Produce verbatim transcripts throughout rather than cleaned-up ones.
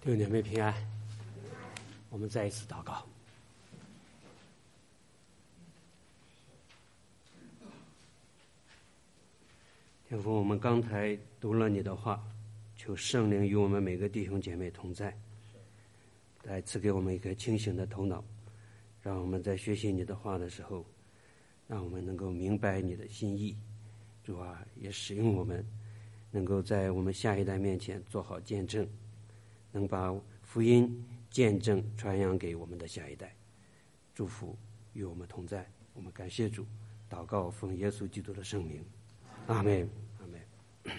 弟兄姐妹平安，我们再一次祷告。天父，我们刚才读了你的话，求圣灵与我们每个弟兄姐妹同在，再赐给我们一个清醒的头脑，让我们在学习你的话的时候，让我们能够明白你的心意。主啊，也使用我们，能够在我们下一代面前做好见证，能把福音见证传扬给我们的下一代。祝福与我们同在，我们感谢主，祷告奉耶稣基督的圣名，阿们，阿们。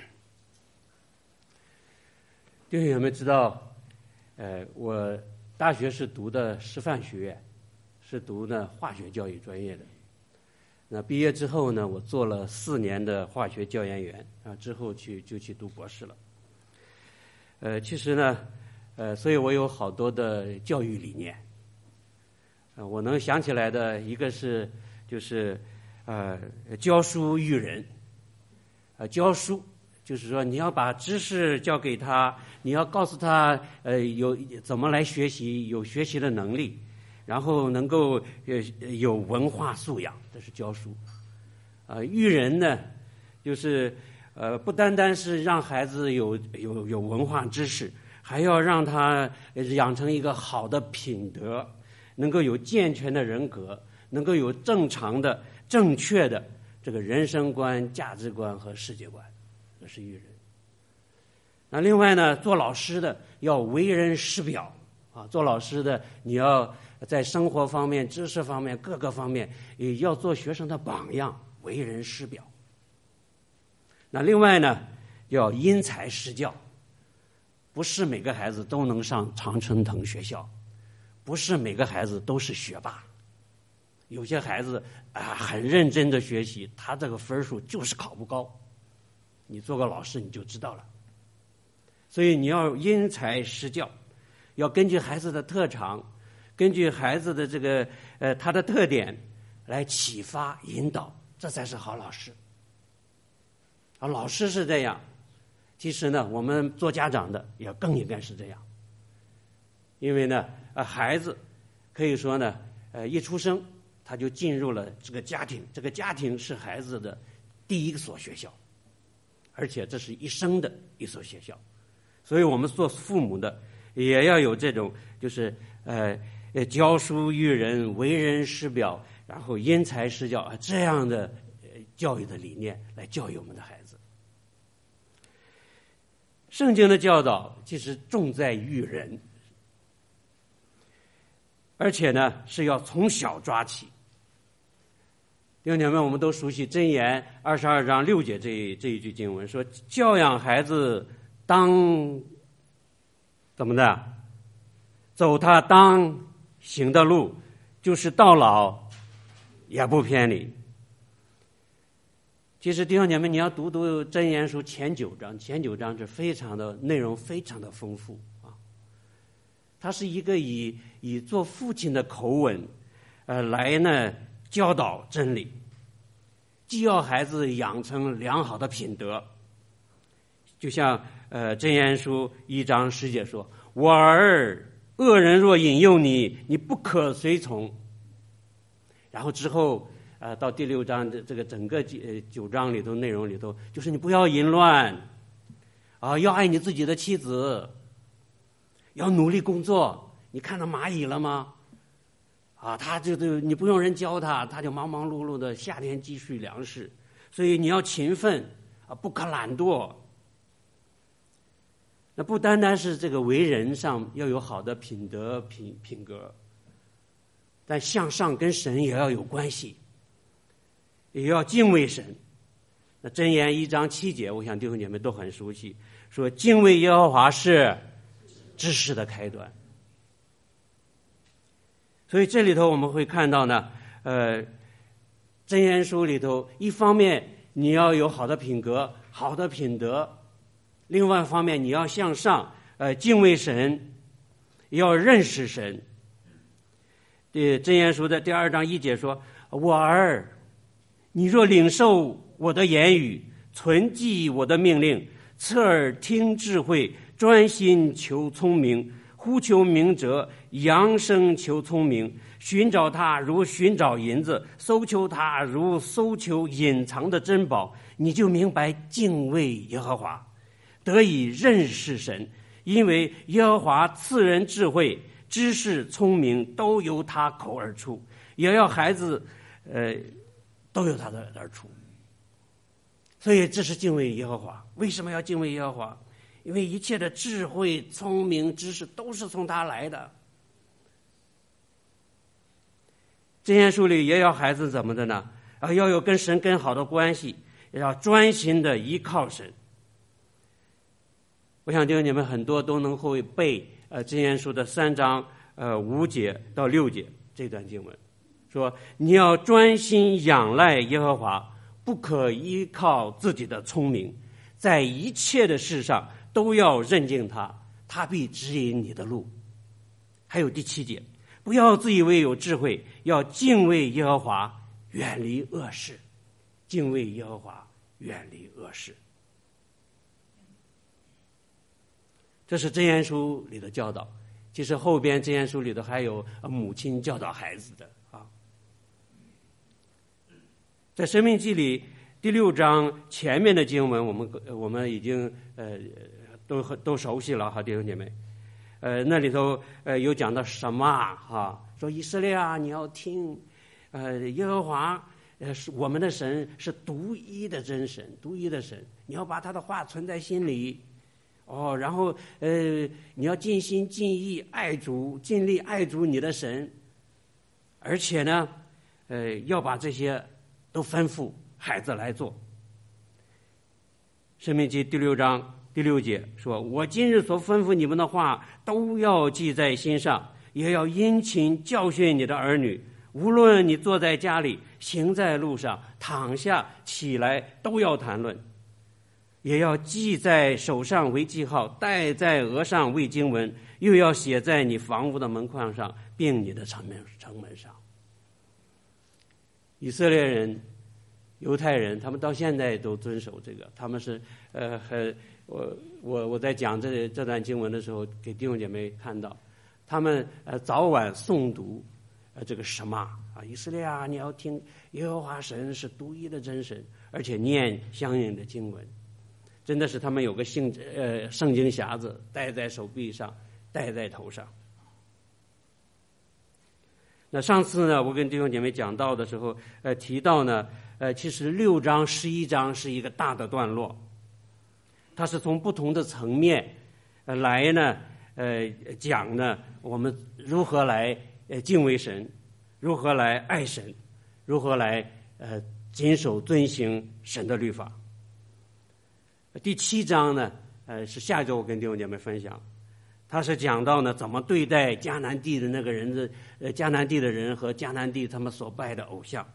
弟兄有没有知道，呃，我大学是读的师范学院，是读呢化学教育专业的。那毕业之后呢，我做了四年的化学教研员啊，之后去就去读博士了。呃，其实呢，呃，所以我有好多的教育理念。呃，我能想起来的一个是，就是呃，教书育人。呃，教书就是说你要把知识教给他，你要告诉他呃有怎么来学习，有学习的能力。然后能够呃有文化素养，这是教书。啊、呃，育人呢，就是呃不单单是让孩子有有有文化知识，还要让他养成一个好的品德，能够有健全的人格，能够有正常的、正确的这个人生观、价值观和世界观，这是育人。那另外呢，做老师的要为人师表啊，做老师的你要在生活方面、知识方面各个方面也要做学生的榜样，为人师表。那另外呢，要因材施教，不是每个孩子都能上常春藤学校，不是每个孩子都是学霸，有些孩子啊很认真的学习，他这个分数就是考不高，你做个老师你就知道了。所以你要因材施教，要根据孩子的特长，根据孩子的这个呃他的特点来启发引导，这才是好老师。啊，老师是这样，其实呢，我们做家长的也更应该是这样。因为呢，呃，孩子可以说呢，呃，一出生他就进入了这个家庭，这个家庭是孩子的第一所学校，而且这是一生的一所学校。所以我们做父母的也要有这种，就是呃。呃，教书育人，为人师表，然后因材施教，这样的呃教育的理念来教育我们的孩子。圣经的教导其实重在育人，而且呢是要从小抓起。弟兄姐妹，我们都熟悉箴言二十二章六节这这一句经文，说教养孩子当怎么的，走他当行的路，就是到老也不偏离。其实弟兄姐妹，你要读读箴言书前九章，前九章是非常的内容非常的丰富啊。它是一个以以做父亲的口吻，呃，来呢教导真理，既要孩子养成良好的品德，就像呃箴言书一章十节说：“我儿，恶人若引诱你，你不可随从。”然后之后，呃，到第六章的这个整个呃九章里头内容里头，就是你不要淫乱，啊，要爱你自己的妻子，要努力工作。你看到蚂蚁了吗？啊，他就就你不用人教他，他就忙忙碌碌的夏天积蓄粮食。所以你要勤奋啊，不可懒惰。那不单单是这个为人上要有好的品德品品格，但向上跟神也要有关系，也要敬畏神。那箴言一章七节，我想弟兄姐妹都很熟悉，说敬畏耶和华是知识的开端。所以这里头我们会看到呢，呃，箴言书里头，一方面你要有好的品格、好的品德。另外一方面，你要向上，呃，敬畏神，要认识神。呃，箴言书的第二章一节说：“我儿，你若领受我的言语，存记我的命令，侧耳听智慧， 专心求聪明，呼求明哲，扬声求聪明，寻找他如寻找银子，搜求他如搜求隐藏的珍宝，你就明白敬畏耶和华，得以认识神。因为耶和华赐人智慧，知识聪明都由他口而出，也要孩子呃都由他的而出。所以这是敬畏耶和华。为什么要敬畏耶和华？因为一切的智慧、聪明、知识都是从他来的。箴言书里也要孩子怎么的呢？啊，要有跟神更好的关系，也要专心的依靠神。我想弟兄你们很多都能会背呃箴言书的三章呃五节到六节这段经文，说你要专心仰赖耶和华，不可依靠自己的聪明，在一切的事上都要认定他，他必指引你的路。还有第七节，不要自以为有智慧，要敬畏耶和华，远离恶事。敬畏耶和华，远离恶事。这是箴言书里的教导。其实后边箴言书里头还有母亲教导孩子的啊。在申命记里第六章前面的经文，我们我们已经呃都都熟悉了哈，弟兄姐妹。呃，那里头呃有讲到什么啊？说以色列啊，你要听，呃，耶和华呃是我们的神，是独一的真神，独一的神，你要把他的话存在心里。哦，然后呃，你要尽心尽意爱主，尽力爱主你的神，而且呢，呃，要把这些都吩咐孩子来做。申命记第六章第六节说：“我今日所吩咐你们的话，都要记在心上，也要殷勤教训你的儿女。无论你坐在家里，行在路上，躺下起来，都要谈论。也要记在手上为记号，戴在额上为经文，又要写在你房屋的门框上，并你的城门城门上。”以色列人、犹太人，他们到现在都遵守这个。他们是呃，很我我我在讲这这段经文的时候，给弟兄姐妹看到，他们呃早晚诵读呃这个什么啊，以色列啊，你要听耶和华神是独一的真神，而且念相应的经文。真的是他们有个圣呃圣经匣子，戴在手臂上，戴在头上。那上次呢，我跟弟兄姐妹讲到的时候，呃，提到呢，呃，其实六章、十一章是一个大的段落，它是从不同的层面，呃，来呢，呃，讲呢，我们如何来呃敬畏神，如何来爱神，如何来呃谨守遵行神的律法。第七章呢，呃，是下周我跟弟兄姐妹分享，他是讲到呢怎么对待迦南地的那个人的，呃，迦南地的人和迦南地他们所拜的偶像。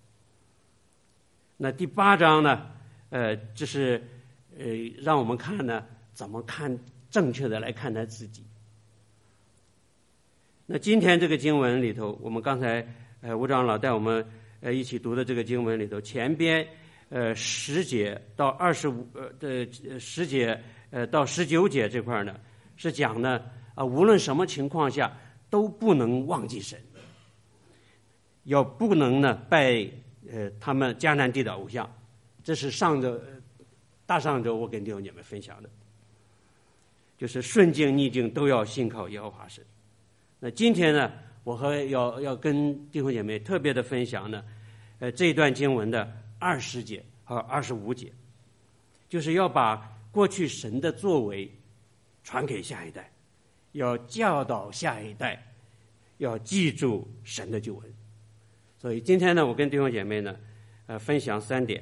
那第八章呢，呃，这是呃让我们看呢怎么看正确的来看待自己。那今天这个经文里头，我们刚才呃吴长老带我们呃一起读的这个经文里头，前边。呃，十节到二十五呃的十节呃到十九节这块呢，是讲呢啊，无论什么情况下都不能忘记神，要不能呢拜呃他们迦南地的偶像。这是上周大上周我跟弟兄姐妹分享的，就是顺境逆境都要信靠耶和华神。那今天呢，我和要要跟弟兄姐妹特别的分享呢，呃这一段经文的。二十节和二十五节，就是要把过去神的作为传给下一代，要教导下一代，要记住神的救恩。所以今天呢，我跟弟兄姐妹呢，呃，分享三点，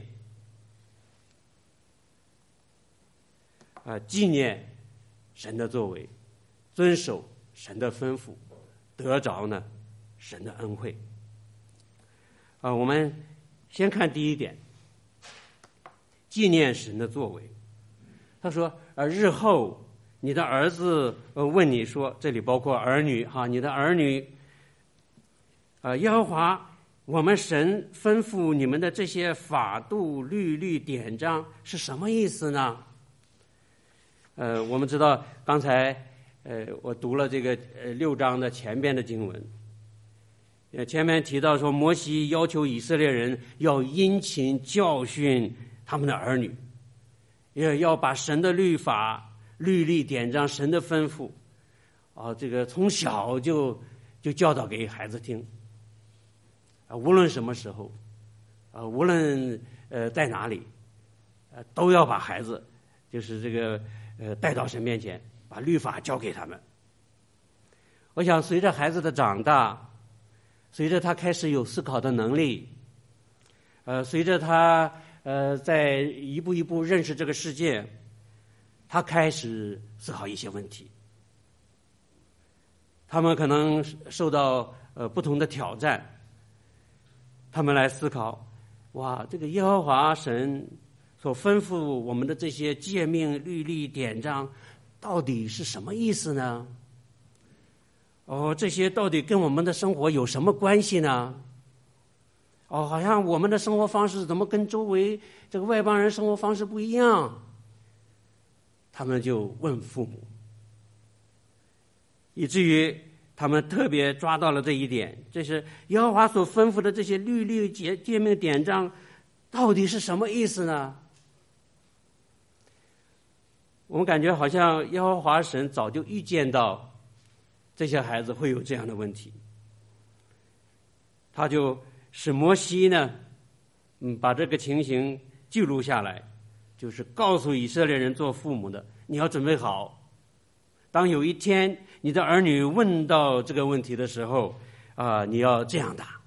啊、呃，纪念神的作为，遵守神的吩咐，得着呢神的恩惠。啊、呃，我们。先看第一点，纪念神的作为。他说：“呃，日后你的儿子呃问你说，这里包括儿女哈，你的儿女，呃，耶和华我们神吩咐你们的这些法度、律例、典章是什么意思呢？ 呃，我们知道刚才呃我读了这个呃六章的前边的经文，呃前面提到说摩西要求以色列人要殷勤教训他们的儿女，也要把神的律法、律例、典章、神的吩咐，啊，这个从小就就教导给孩子听，啊，无论什么时候，啊，无论呃在哪里，呃，都要把孩子就是这个呃带到神面前，把律法教给他们。我想随着孩子的长大，随着他开始有思考的能力，呃，随着他呃在一步一步认识这个世界，他开始思考一些问题。他们可能受到呃不同的挑战，他们来思考，哇，这个耶和华神所吩咐我们的这些诫命、律例、典章，到底是什么意思呢？哦，这些到底跟我们的生活有什么关系呢？哦，好像我们的生活方式怎么跟周围这个外邦人生活方式不一样？他们就问父母，以至于他们特别抓到了这一点，这是耶和华所吩咐的这些律例、诫诫命、典章，到底是什么意思呢？我们感觉好像耶和华神早就预见到这些孩子会有这样的问题，他就使摩西呢，嗯，把这个情形记录下来，就是告诉以色列人做父母的，你要准备好，当有一天你的儿女问到这个问题的时候，啊、呃，你要这样答。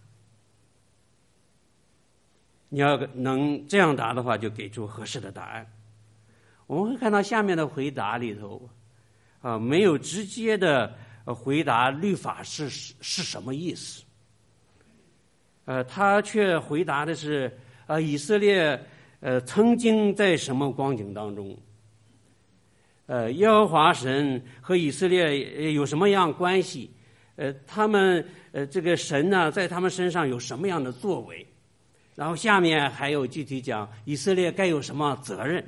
你要能这样答的话，就给出合适的答案。我们会看到下面的回答里头，啊、呃，没有直接的回答律法是是什么意思，呃，他却回答的是，呃，以色列呃曾经在什么光景当中，呃，耶和华神和以色列有什么样关系？呃，他们呃这个神呢，在他们身上有什么样的作为？然后下面还有具体讲以色列该有什么责任。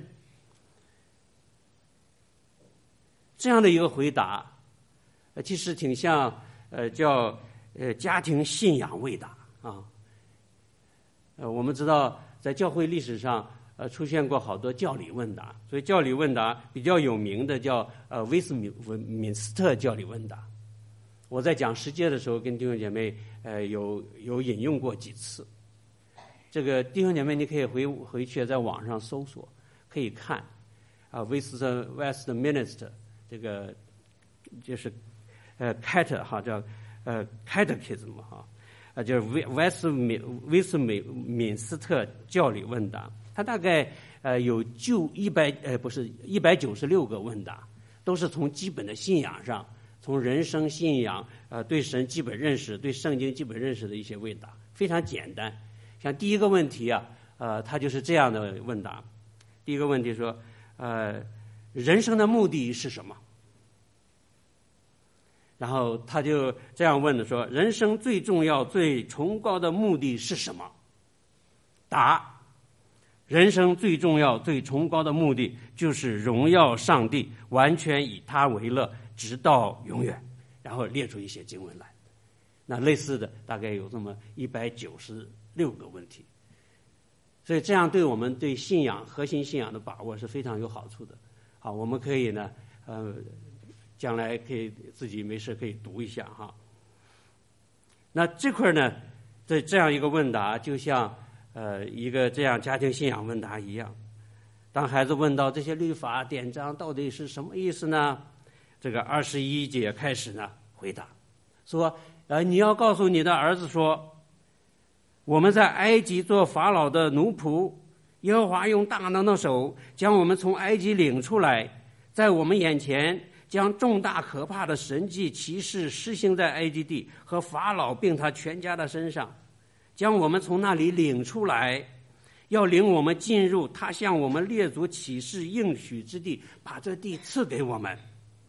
这样的一个回答，呃，其实挺像呃叫呃家庭信仰问答啊。呃，我们知道在教会历史上呃出现过好多教理问答，所以教理问答比较有名的叫呃威斯敏敏斯特教理问答。我在讲十诫的时候，跟弟兄姐妹呃有有引用过几次。这个弟兄姐妹，你可以回回去在网上搜索，可以看啊，威斯特 Westminster 这个就是呃 Cat 哈叫呃 Catechism 哈啊就是威威斯敏威斯敏敏斯特教理问答，它大概呃有就一百呃不是一百九十六个问答，都是从基本的信仰上，从人生信仰呃对神基本认识、对圣经基本认识的一些问答，非常简单。像第一个问题啊，呃，它就是这样的问答。第一个问题说，呃，人生的目的是什么？然后他就这样问的说，人生最重要、最崇高的目的是什么？答：人生最重要、最崇高的目的就是荣耀上帝，完全以他为乐，直到永远。然后列出一些经文来。那类似的大概有这么一百九十六个问题，所以这样对我们对信仰核心信仰的把握是非常有好处的。好，我们可以呢，呃，将来可以自己没事可以读一下哈。那这块呢，这这样一个问答，就像呃一个这样家庭信仰问答一样。当孩子问到这些律法典章到底是什么意思呢？这个二十一节开始呢回答说，呃，你要告诉你的儿子说，我们在埃及做法老的奴仆，耶和华用大能的手将我们从埃及领出来，在我们眼前将重大可怕的神迹奇事施行在埃及地和法老并他全家的身上，将我们从那里领出来，要领我们进入他向我们列祖起誓应许之地，把这地赐给我们。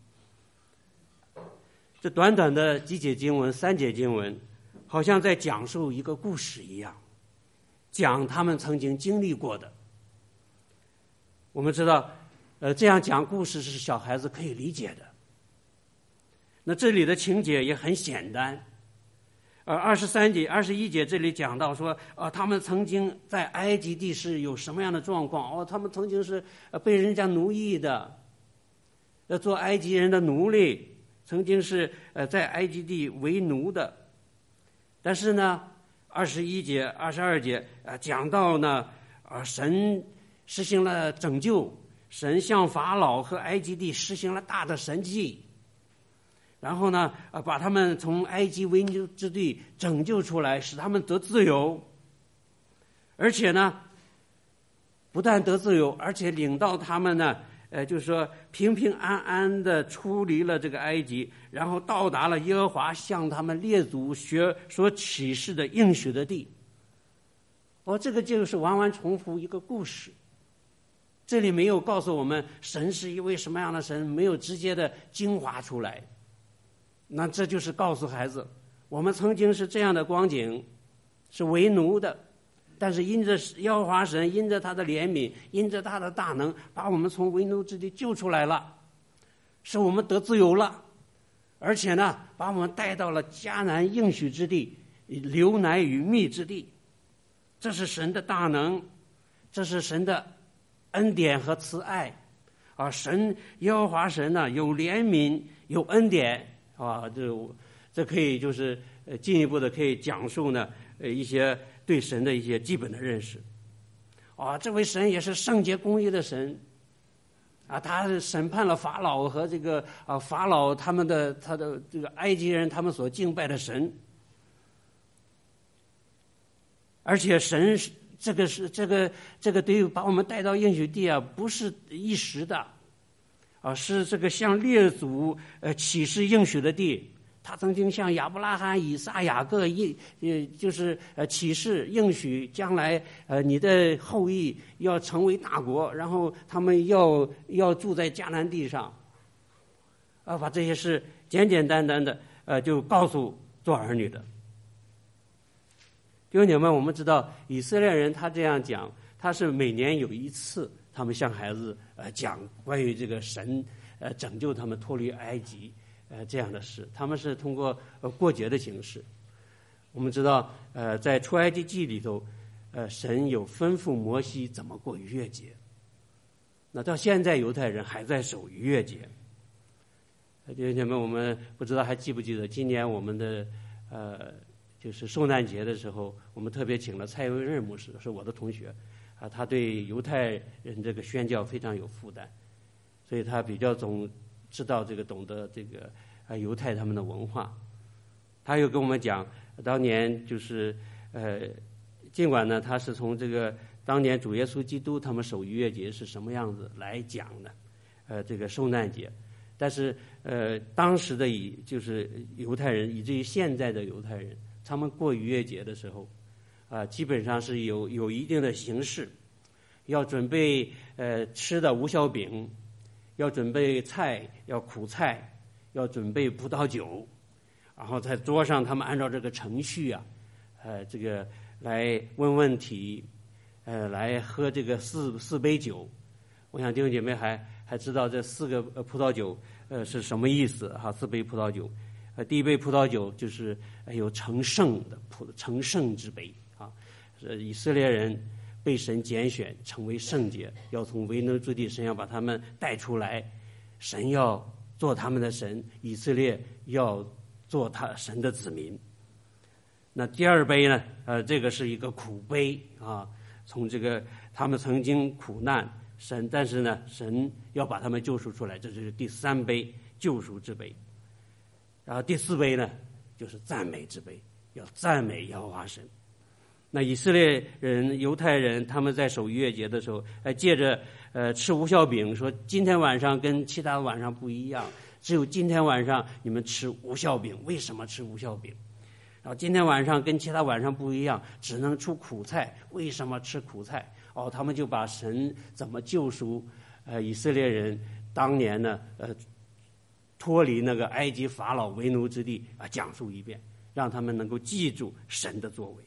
这短短的几节经文，三节经文，好像在讲述一个故事一样，讲他们曾经经历过的。我们知道， 呃，这样讲故事是小孩子可以理解的。那这里的情节也很简单。呃，二十三节、二十一节这里讲到说，啊、呃，他们曾经在埃及地是有什么样的状况？哦，他们曾经是呃被人家奴役的，呃，做埃及人的奴隶，曾经是呃在埃及地为奴的。但是呢，二十一节、二十二节啊、呃，讲到呢，啊、呃，神实行了拯救，神向法老和埃及地实行了大的神迹。然后呢，啊，把他们从埃及为奴之地拯救出来，使他们得自由。而且呢，不但得自由，而且领到他们呢，呃，就是说平平安安的出离了这个埃及，然后到达了耶和华向他们列祖学所启示的应许的地。哦，这个就是完完重复一个故事。这里没有告诉我们神是一位什么样的神，没有直接的精华出来。那这就是告诉孩子，我们曾经是这样的光景，是为奴的，但是因着耶和华神，因着他的怜悯，因着他的大能，把我们从为奴之地救出来了，使我们得自由了，而且呢，把我们带到了迦南应许之地，流奶与蜜之地。这是神的大能，这是神的恩典和慈爱啊！神耶和华神呢、啊，有怜悯，有恩典。啊，这这可以就是呃进一步的可以讲述呢呃一些对神的一些基本的认识。啊，这位神也是圣洁公义的神，啊，他审判了法老和这个啊法老他们的他的这个埃及人他们所敬拜的神，而且神这个是这个这个对把我们带到应许地啊，不是一时的。啊，是这个向列祖呃启示应许的地，他曾经向亚伯拉罕、以撒、雅各应呃就是呃启示应许将来呃你的后裔要成为大国，然后他们要要住在迦南地上，啊，把这些事简简单单的呃就告诉做儿女的弟兄姐妹们。我们知道以色列人他这样讲，他是每年有一次。他们向孩子呃讲关于这个神呃拯救他们脱离埃及呃这样的事，他们是通过呃过节的形式。我们知道呃在出埃及记里头，呃神有吩咐摩西怎么过逾越节。那到现在犹太人还在守逾越节。弟兄姐妹，我们不知道还记不记得今年我们的呃就是受难节的时候，我们特别请了蔡维任牧师，是我的同学。啊，他对犹太人这个宣教非常有负担，所以他比较总知道这个懂得这个啊犹太他们的文化。他又跟我们讲，当年就是呃，尽管呢他是从这个当年主耶稣基督他们守逾越节是什么样子来讲的，呃，这个受难节，但是呃当时的以就是犹太人，以至于现在的犹太人，他们过逾越节的时候。啊，基本上是有有一定的形式，要准备呃吃的无酵饼，要准备菜，要苦菜，要准备葡萄酒，然后在桌上他们按照这个程序啊，呃，这个来问问题，呃，来喝这个四四杯酒。我想弟兄姐妹还还知道这四个葡萄酒呃是什么意思哈？四杯葡萄酒，呃，第一杯葡萄酒就是有成圣的葡成圣之杯。啊，是以色列人被神拣选成为圣洁，要从为奴之地，神要把他们带出来，神要做他们的神，以色列要做他神的子民。那第二杯呢？呃，这个是一个苦杯啊，从这个他们曾经苦难神，但是呢，神要把他们救赎出来，这就是第三杯救赎之杯。然后第四杯呢，就是赞美之杯，要赞美耶和华神。那以色列人、犹太人，他们在守逾越节的时候，呃，借着呃吃无酵饼，说今天晚上跟其他晚上不一样，只有今天晚上你们吃无酵饼。为什么吃无酵饼？然后今天晚上跟其他晚上不一样，只能出苦菜。为什么吃苦菜？哦，他们就把神怎么救赎呃以色列人当年呢呃脱离那个埃及法老为奴之地啊讲述一遍，让他们能够记住神的作为。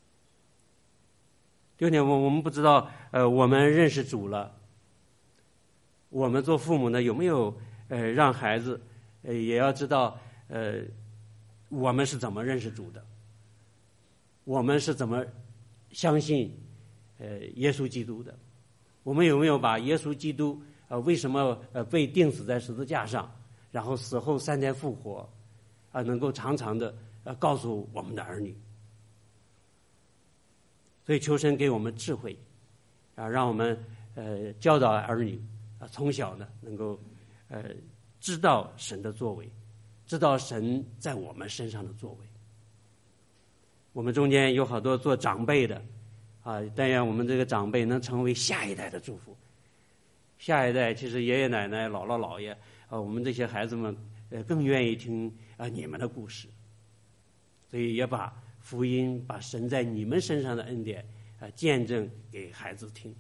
第二点，我我们不知道，呃，我们认识主了， 我们做父母呢，有没有呃让孩子呃也要知道呃我们是怎么认识主的，我们是怎么相信呃耶稣基督的？我们有没有把耶稣基督呃为什么呃被钉死在十字架上，然后死后三天复活啊、呃，能够常常的呃告诉我们的儿女？所以求神给我们智慧啊，让我们呃教导儿女啊，从小呢能够呃知道神的作为，知道神在我们身上的作为。我们中间有好多做长辈的啊，但愿我们这个长辈能成为下一代的祝福。下一代其实爷爷奶奶、姥姥姥爷啊，我们这些孩子们呃更愿意听啊你们的故事，所以也把福音、把神在你们身上的恩典啊见证给孩子听。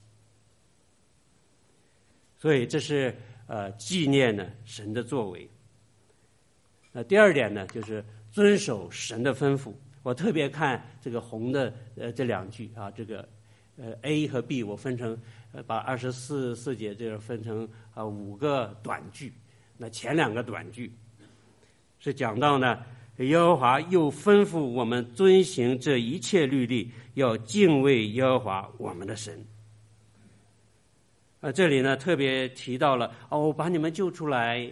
所以这是呃纪念呢神的作为。那第二点呢，就是遵守神的吩咐。我特别看这个红的呃这两句啊，这个呃 A 和 B 我分成呃把二十四四节这个分成啊五个短句。那前两个短句是讲到呢，耶和华又吩咐我们遵行这一切律例，要敬畏耶和华我们的神。啊，这里呢特别提到了哦，我把你们救出来，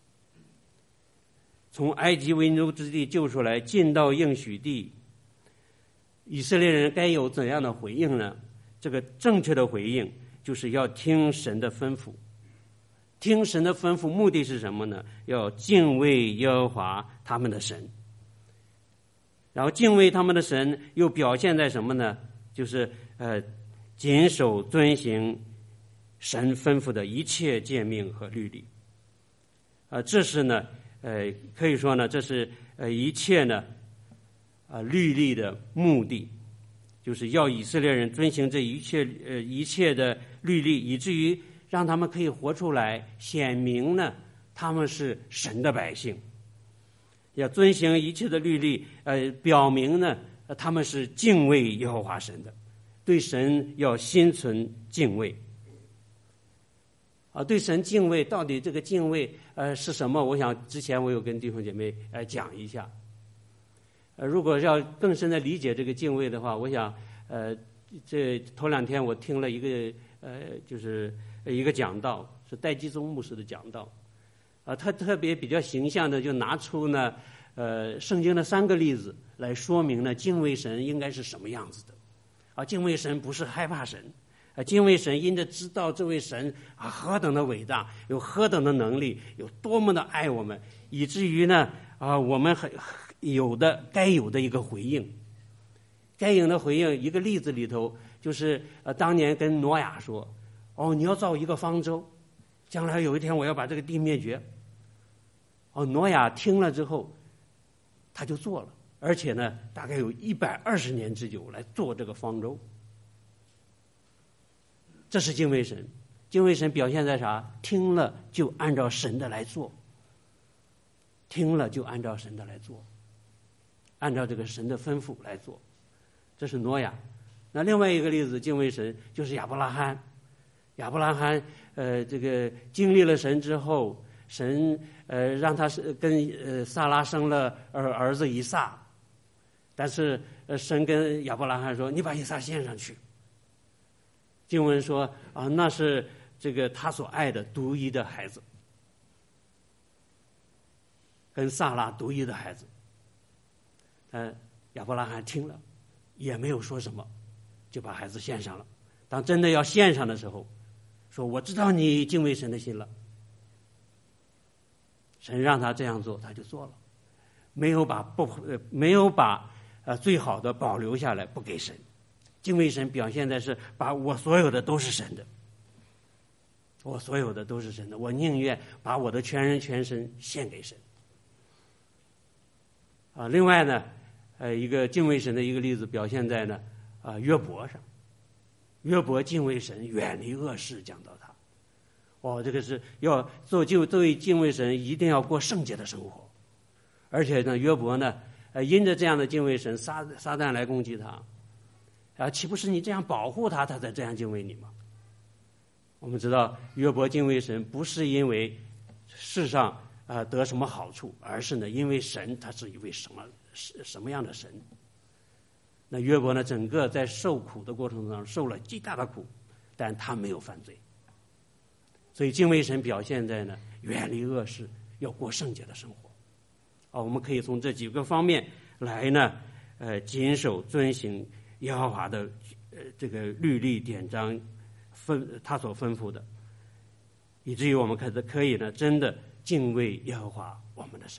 从埃及为奴之地救出来，进到应许地，以色列人该有怎样的回应呢？这个正确的回应就是要听神的吩咐。听神的吩咐目的是什么呢？要敬畏耶和华他们的神。然后敬畏他们的神又表现在什么呢？就是呃谨守遵行神吩咐的一切诫命和律例。啊、呃，这是呢呃可以说呢，这是呃一切呢啊、呃、律例的目的，就是要以色列人遵行这一切呃一切的律例，以至于让他们可以活出来，显明呢他们是神的百姓。要遵行一切的律例，呃，表明呢他们是敬畏耶和华神的，对神要心存敬畏。啊，对神敬畏，到底这个敬畏呃是什么？我想之前我有跟弟兄姐妹呃讲一下。呃，如果要更深的理解这个敬畏的话，我想呃这头两天我听了一个呃就是一个讲道，是戴基宗牧师的讲道。啊，他特别比较形象的就拿出呢，呃，圣经的三个例子来说明呢，敬畏神应该是什么样子的。啊，敬畏神不是害怕神，啊，敬畏神因着知道这位神啊何等的伟大，有何等的能力，有多么的爱我们，以至于呢，啊，我们很有的该有的一个回应，该有的回应一个例子里头就是呃，当年跟挪亚说，哦，你要造一个方舟，将来有一天我要把这个地灭绝。哦，挪亚听了之后，他就做了，而且呢，大概有一百二十年之久来做这个方舟。这是敬畏神，敬畏神表现在啥？听了就按照神的来做，听了就按照神的来做，按照这个神的吩咐来做。这是挪亚。那另外一个例子，敬畏神就是亚伯拉罕。亚伯拉罕呃，这个经历了神之后，神呃让他是跟呃撒拉生了儿儿子以撒，但是呃神跟亚伯拉罕说：“你把以撒献上去。”经文说啊，那是这个他所爱的独一的孩子，跟撒拉独一的孩子。呃，亚伯拉罕听了，也没有说什么，就把孩子献上了。当真的要献上的时候，说我知道你敬畏神的心了。神让他这样做，他就做了，没有把不呃没有把呃最好的保留下来不给神。敬畏神表现在是把我所有的都是神的，我所有的都是神的，我宁愿把我的全人全身献给神。啊，另外呢，呃，一个敬畏神的一个例子表现在呢啊约伯上。约伯敬畏神，远离恶事，讲到他，哦，这个是要做就作为敬畏神，一定要过圣洁的生活。而且呢，约伯呢，呃，因着这样的敬畏神，撒撒旦来攻击他，啊，岂不是你这样保护他，他才这样敬畏你吗？ 我们知道约伯敬畏神，不是因为世上啊、呃、得什么好处，而是呢因为神他是一位什么什么样的神。那约伯呢，整个在受苦的过程中受了极大的苦，但他没有犯罪。所以敬畏神表现在呢远离恶事，要过圣洁的生活。啊，我们可以从这几个方面来呢，呃，谨守遵行耶和华的呃这个律例典章，吩他所吩咐的，以至于我们可可以呢真的敬畏耶和华我们的神。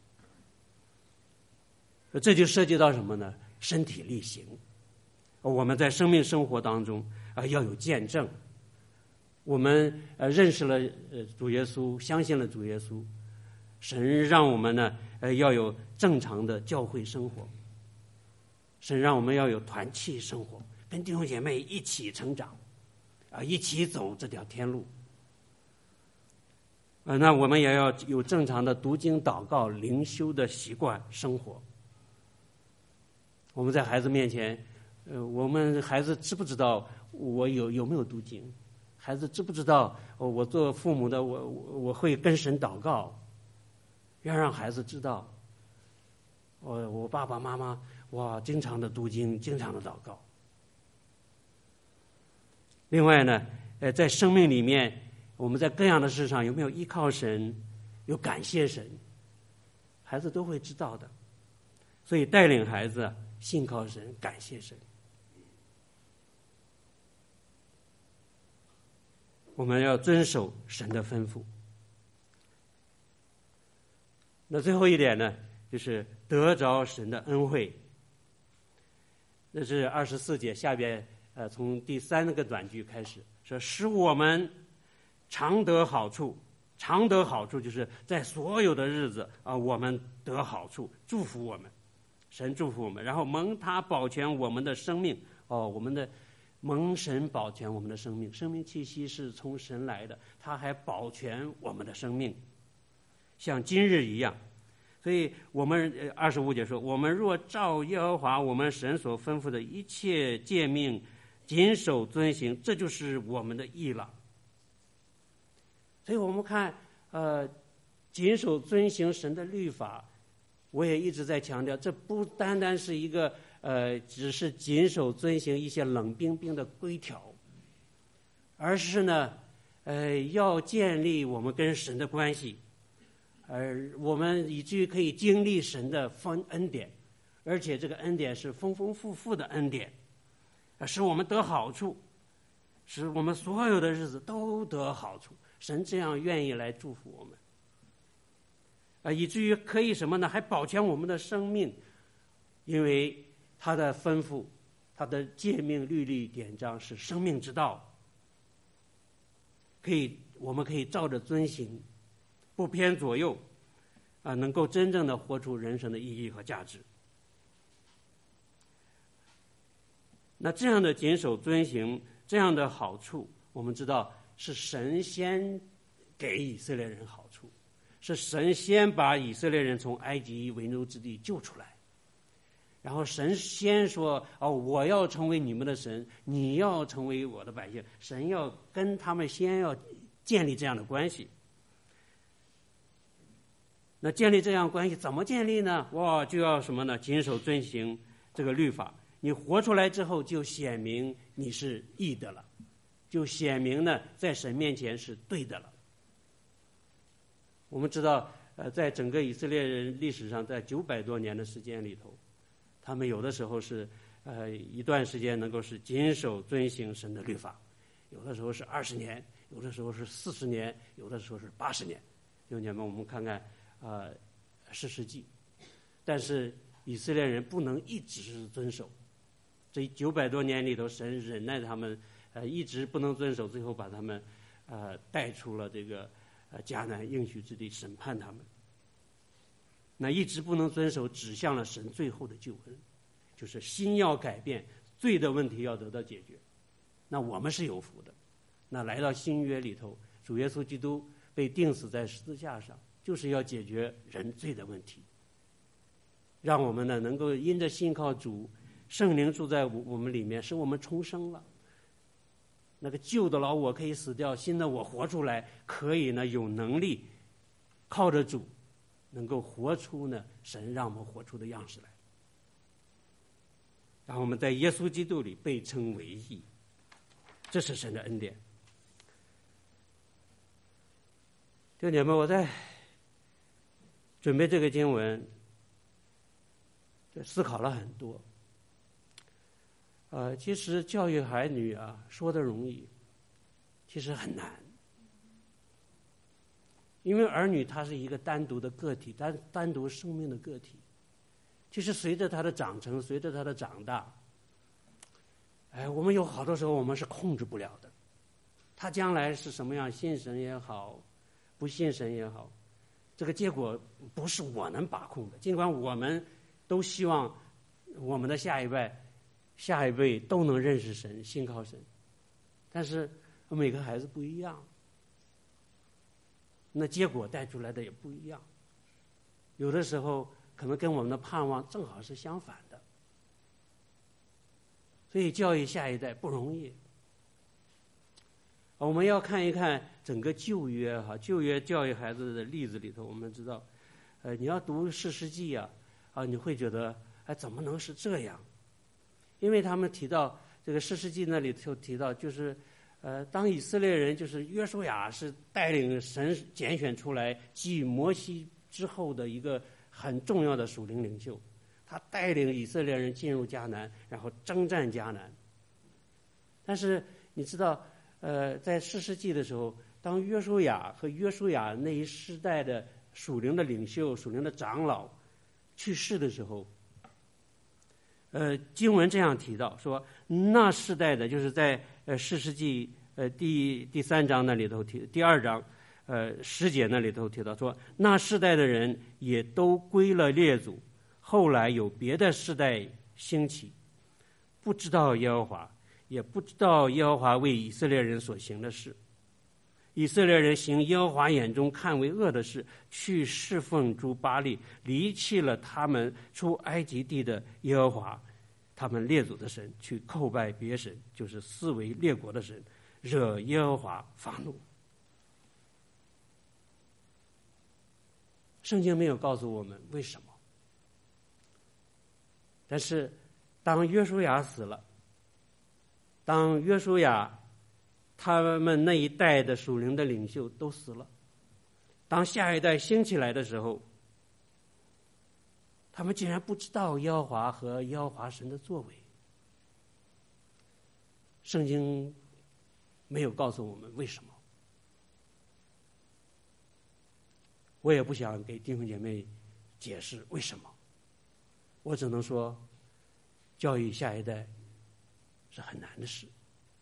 这就涉及到什么呢？身体力行。我们在生命生活当中啊、呃、要有见证。我们呃认识了呃主耶稣，相信了主耶稣，神让我们呢呃要有正常的教会生活，神让我们要有团契生活，跟弟兄姐妹一起成长，啊、呃、一起走这条天路。呃那我们也要有正常的读经祷告灵修的习惯生活。我们在孩子面前，呃我们孩子知不知道我有有没有读经？孩子知不知道我做父母的我我我会跟神祷告？要让孩子知道，我我爸爸妈妈哇经常的读经，经常的祷告。另外呢，呃在生命里面，我们在各样的事上有没有依靠神，有感谢神，孩子都会知道的。所以带领孩子信靠神，感谢神。我们要遵守神的吩咐。那最后一点呢，就是得着神的恩惠。那是二十四节下边，呃，从第三个短句开始说，使我们常得好处。常得好处就是在所有的日子啊、呃，我们得好处，祝福我们，神祝福我们，然后蒙他保全我们的生命。哦，我们的蒙神保全我们的生命，生命气息是从神来的，他还保全我们的生命，像今日一样。所以我们二十五节说，我们若照耶和华我们神所吩咐的一切诫命谨守遵行，这就是我们的义了。所以我们看呃，谨守遵行神的律法，我也一直在强调，这不单单是一个呃，只是谨守遵行一些冷冰冰的规条，而是呢，呃，要建立我们跟神的关系，而我们以至于可以经历神的丰恩典，而且这个恩典是丰丰富富的恩典，使我们得好处，使我们所有的日子都得好处。神这样愿意来祝福我们，啊，以至于可以什么呢？还保全我们的生命，因为他的吩咐，他的诫命律例典章是生命之道，可以我们可以照着遵行，不偏左右，啊，能够真正的活出人生的意义和价值。那这样的谨守遵行，这样的好处，我们知道是神先给以色列人好处，是神先把以色列人从埃及为奴之地救出来。然后神先说，哦，我要成为你们的神，你要成为我的百姓。神要跟他们先要建立这样的关系。那建立这样关系怎么建立呢？哇，就要什么呢？谨守遵行这个律法。你活出来之后，就显明你是义的了，就显明呢在神面前是对的了。我们知道，呃，在整个以色列人历史上，在九百多年的时间里头，他们有的时候是呃一段时间能够是谨守遵行神的律法，有的时候是二十年，有的时候是四十年，有的时候是八十年。弟兄姐妹，我们看看呃士师记，但是以色列人不能一直遵守，这九百多年里头，神忍耐他们，呃一直不能遵守，最后把他们呃带出了这个呃迦南应许之地，审判他们。那一直不能遵守，指向了神最后的救恩，就是心要改变，罪的问题要得到解决。那我们是有福的。那来到新约里头，主耶稣基督被钉死在十字架上，就是要解决人罪的问题，让我们呢能够因着信靠主，圣灵住在我们里面，使我们重生了。 那个旧的老我可以死掉，新的我活出来，可以呢有能力靠着主能够活出呢神让我们活出的样式来。然后我们在耶稣基督里被称为义，这是神的恩典。弟兄姐妹，我在准备这个经文思考了很多。呃，其实教育儿女啊，说的容易，其实很难。因为儿女他是一个单独的个体，单单独生命的个体。其实随着他的长成，随着他的长大，哎，我们有好多时候我们是控制不了的。他将来是什么样，信神也好，不信神也好，这个结果不是我能把控的。尽管我们都希望我们的下一辈、下一辈都能认识神、信靠神，但是每个孩子不一样，那结果带出来的也不一样。有的时候可能跟我们的盼望正好是相反的，所以教育下一代不容易。我们要看一看整个旧约哈，旧约教育孩子的例子里头，我们知道，呃，你要读士师记啊，啊，你会觉得，哎，怎么能是这样？因为他们提到这个士师记那里头提到，就是呃，当以色列人就是约书亚是带领神拣选出来继摩西之后的一个很重要的属灵领袖，他带领以色列人进入迦南，然后征战迦南。但是你知道，呃，在士师记的时候，当约书亚和约书亚那一世代的属灵的领袖、属灵的长老去世的时候，呃，经文这样提到说，那世代的，就是在呃士师记呃第第三章那里头提，第二章呃十节那里头提到说，那世代的人也都归了列祖，后来有别的世代兴起，不知道耶和华，也不知道耶和华为以色列人所行的事。以色列人行耶和华眼中看为恶的事，去侍奉诸巴力，离弃了他们出埃及地的耶和华，他们列祖的神，去叩拜别神，就是四围列国的神，惹耶和华发怒。圣经没有告诉我们为什么，但是当约书亚死了，当约书亚他们那一代的属灵的领袖都死了，当下一代兴起来的时候，他们竟然不知道耶和华和耶和华神的作为。圣经没有告诉我们为什么，我也不想给弟兄姐妹解释为什么，我只能说，教育下一代是很难的事。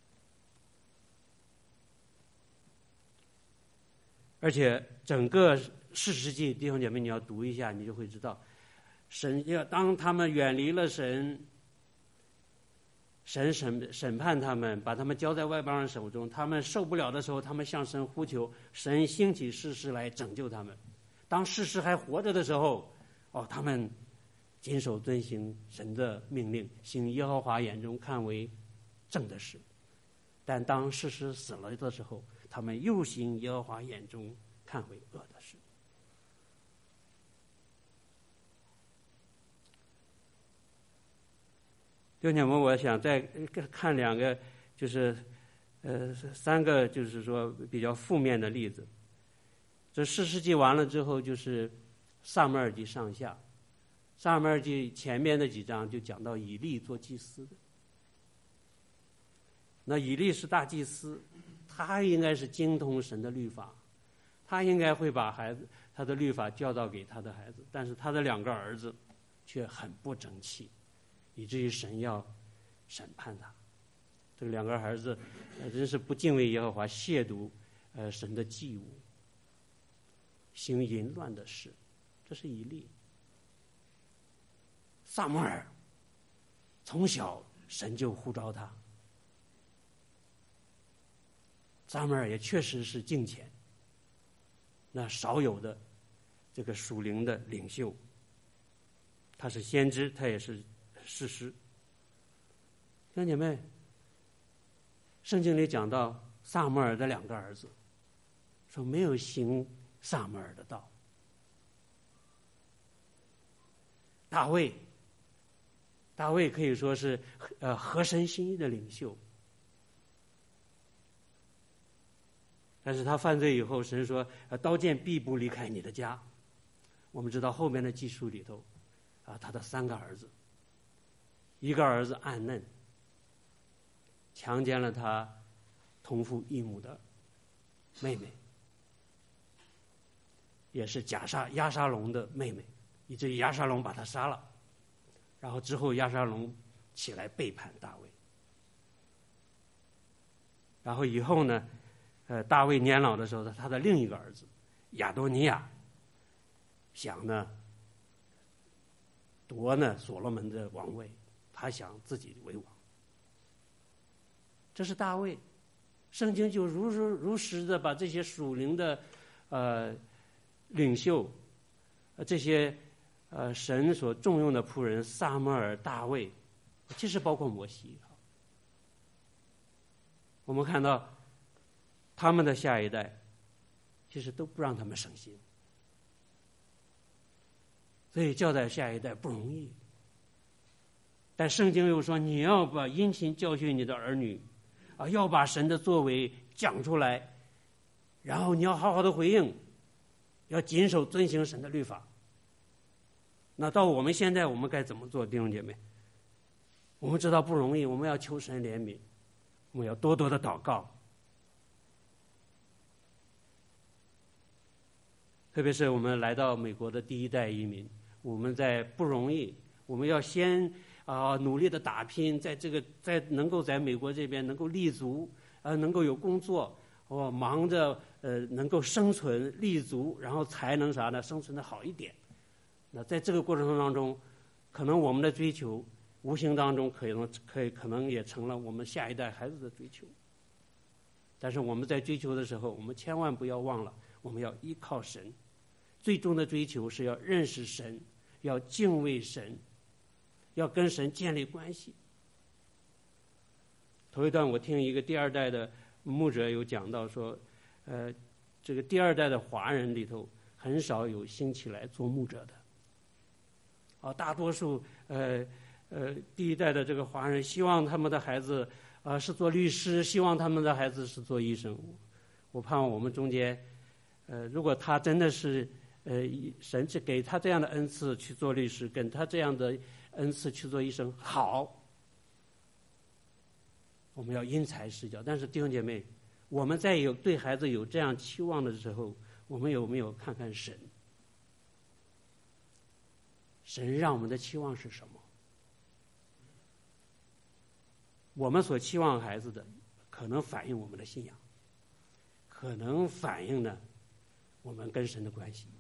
而且整个士师记，弟兄姐妹你要读一下，你就会知道，神要当他们远离了神，神审审判他们，把他们交在外邦人手中，他们受不了的时候，他们向神呼求，神兴起士师来拯救他们。当士师还活着的时候，哦，他们谨守遵行神的命令，行耶和华眼中看为正的事。但当士师死了的时候，他们又行耶和华眼中看为恶的事。弟兄姐妹，我想再看两个，就是呃三个，就是说比较负面的例子。这士师记完了之后，就是撒母耳记上下。撒母耳记前面的几章就讲到以利做祭司的。那以利是大祭司，他应该是精通神的律法，他应该会把孩子他的律法教导给他的孩子，但是他的两个儿子却很不争气，以至于神要审判他。这两个儿子、呃、真是不敬畏耶和华，亵渎呃神的祭物，行淫乱的事。这是以利。撒母耳从小神就呼召他，撒母耳也确实是敬虔，那少有的这个属灵的领袖，他是先知，他也是士师。弟兄姐妹， 圣经里讲到撒母耳的两个儿子，说没有行撒母耳的道。大卫，大卫可以说是呃合神心意的领袖，但是他犯罪以后，神说呃刀剑必不离开你的家。我们知道后面的记述里头，啊，他的三个儿子，一个儿子暗嫩，强奸了他同父异母的妹妹，也是假杀押沙龙的妹妹，以至于押沙龙把他杀了。然后之后押沙龙起来背叛大卫。然后以后呢，呃，大卫年老的时候，他的另一个儿子亚多尼亚想呢夺呢所罗门的王位，他想自己为王。这是大卫，圣经就如如如实的把这些属灵的呃领袖，呃这些呃神所重用的仆人撒母耳、大卫，其实包括摩西，我们看到他们的下一代，其实都不让他们省心，所以教导下一代不容易。但圣经又说，你要把殷勤教训你的儿女，啊，要把神的作为讲出来，然后你要好好的回应，要谨守遵行神的律法。那到我们现在，我们该怎么做，弟兄姐妹？我们知道不容易，我们要求神怜悯，我们要多多的祷告。特别是我们来到美国的第一代移民，我们在不容易，我们要先啊、呃、努力的打拼，在这个在能够在美国这边能够立足，呃能够有工作，哦忙着呃能够生存立足，然后才能啥呢？生存的好一点。那在这个过程当中，可能我们的追求无形当中可能可以可能也成了我们下一代孩子的追求。但是我们在追求的时候，我们千万不要忘了，我们要依靠神。最终的追求是要认识神，要敬畏神，要跟神建立关系。头一段我听一个第二代的牧者有讲到说，呃，这个第二代的华人里头很少有兴起来做牧者的，啊，大多数呃呃第一代的这个华人希望他们的孩子啊、呃、是做律师，希望他们的孩子是做医生。我盼望我们中间，呃，如果他真的是呃神是给他这样的恩赐去做律师，跟他这样的恩赐去做医生，好，我们要因材施教。但是弟兄姐妹，我们在有对孩子有这样期望的时候，我们有没有看看神？神让我们的期望是什么？我们所期望孩子的，可能反映我们的信仰，可能反映呢我们跟神的关系。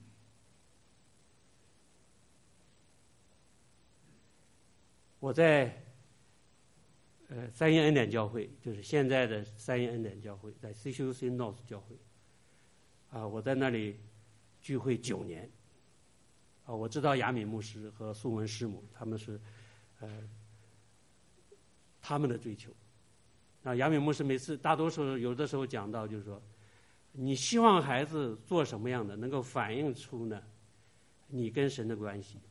我在呃三一恩典教会，就是现在的三一恩典教会，在 C C U C North 教会啊、呃，我在那里聚会九年啊、呃，我知道亚敏牧师和苏文师母他们是呃他们的追求。啊，亚敏牧师每次大多数有的时候讲到，就是说，你希望孩子做什么样的，能够反映出呢你跟神的关系。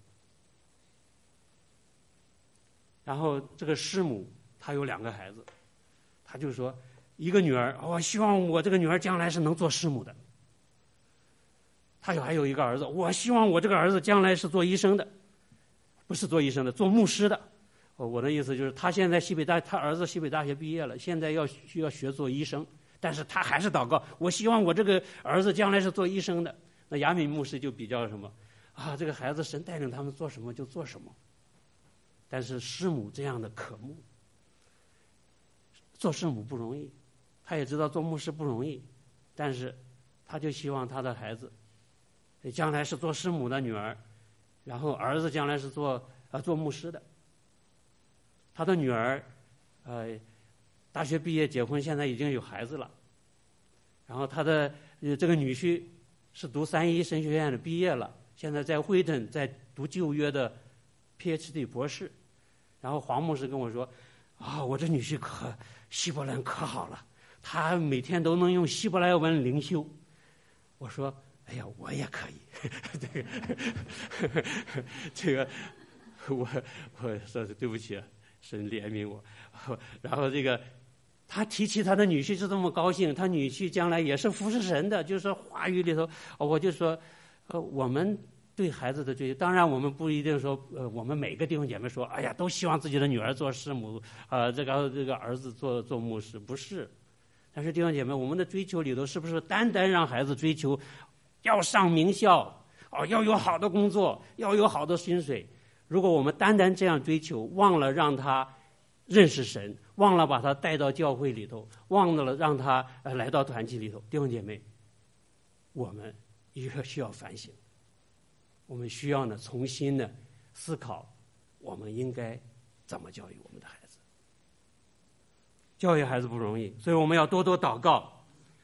然后这个师母她有两个孩子，她就说一个女儿，我、哦、希望我这个女儿将来是能做师母的。她有还有一个儿子，我希望我这个儿子将来是做医生的，不是做医生的，做牧师的。哦，我的意思就是他现在西北大，他儿子西北大学毕业了，现在要需要学做医生，但是他还是祷告，我希望我这个儿子将来是做医生的。那亚敏牧师就比较什么啊，这个孩子神带领他们做什么就做什么。但是师母这样的渴慕，做师母不容易，他也知道做牧师不容易，但是他就希望他的孩子将来是做师母的女儿，然后儿子将来是做呃做牧师的。他的女儿呃大学毕业结婚，现在已经有孩子了。然后他的呃这个女婿是读三一神学院的毕业了，现在在惠顿在读旧约的 P H D 博士。然后黄牧师跟我说， 啊，我这女婿可希伯兰可好了，他每天都能用希伯来文灵修。我说，哎呀，我也可以。这个，这个，我我说对不起啊，神怜悯我。然后这个，他提起他的女婿是这么高兴，他女婿将来也是服侍神的，就是说话语里头，我就说，呃，我们对孩子的追求，当然我们不一定说，呃，我们每个弟兄姐妹说，哎呀，都希望自己的女儿做师母，呃，这个这个儿子做做牧师，不是。但是弟兄姐妹，我们的追求里头是不是单单让孩子追求要上名校，哦，要有好的工作，要有好的薪水？如果我们单单这样追求，忘了让他认识神，忘了把他带到教会里头，忘了让他呃来到团体里头，弟兄姐妹，我们一个需要反省，我们需要呢重新的思考，我们应该怎么教育我们的孩子。教育孩子不容易，所以我们要多多祷告。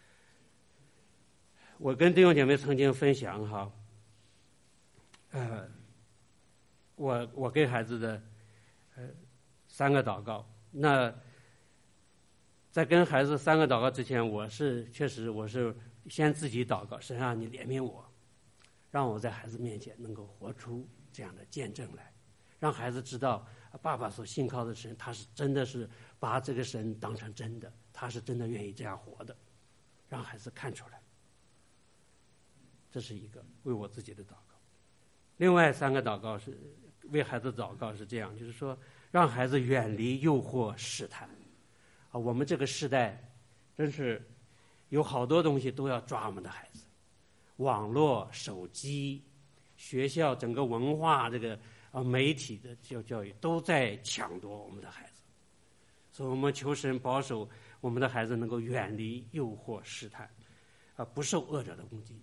我跟弟兄姐妹曾经分享哈，呃，我我给孩子的呃三个祷告。那在跟孩子三个祷告之前，我是确实我是先自己祷告，神啊，你怜悯我，让我在孩子面前能够活出这样的见证来，让孩子知道爸爸所信靠的神，他是真的是把这个神当成真的，他是真的愿意这样活的，让孩子看出来。这是一个为我自己的祷告。另外三个祷告是为孩子祷告，是这样，就是说让孩子远离诱惑试探。啊，我们这个时代真是有好多东西都要抓我们的孩子，网络、手机、学校整个文化这个啊媒体的教教育都在抢夺我们的孩子，所以我们求神保守我们的孩子能够远离诱惑试探，啊，不受恶者的攻击。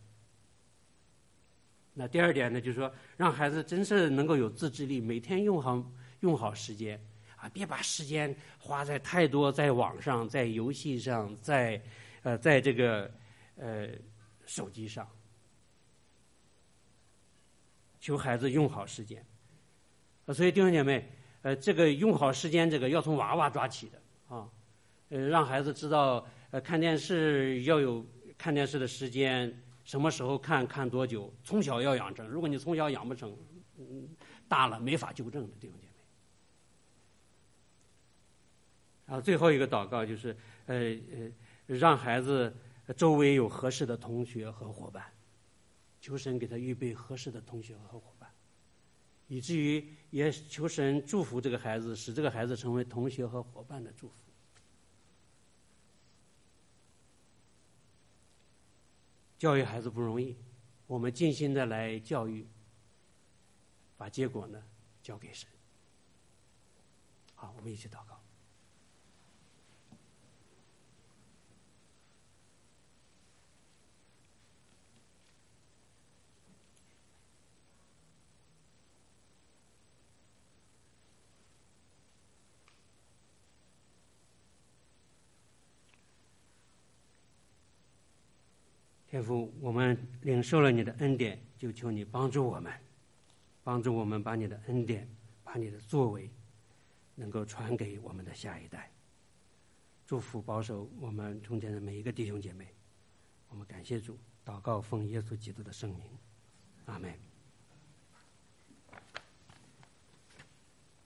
那第二点呢，就是说让孩子真是能够有自制力，每天用好用好时间啊，别把时间花在太多在网上、在游戏上、在呃在这个呃手机上。求孩子用好时间，呃，所以弟兄姐妹，呃，这个用好时间，这个要从娃娃抓起的啊，呃，让孩子知道，呃，看电视要有看电视的时间。什么时候看看多久，从小要养成。如果你从小养不成，嗯，大了没法纠正的，弟兄姐妹。然后最后一个祷告就是，呃呃，让孩子周围有合适的同学和伙伴，求神给他预备合适的同学和伙伴，以至于也求神祝福这个孩子，使这个孩子成为同学和伙伴的祝福。教育孩子不容易，我们尽心的来教育，把结果呢交给神。好，我们一起祷告。天父，我们领受了你的恩典，就求你帮助我们，帮助我们把你的恩典，把你的作为能够传给我们的下一代。祝福保守我们中间的每一个弟兄姐妹。我们感谢主，祷告奉耶稣基督的圣名，阿们。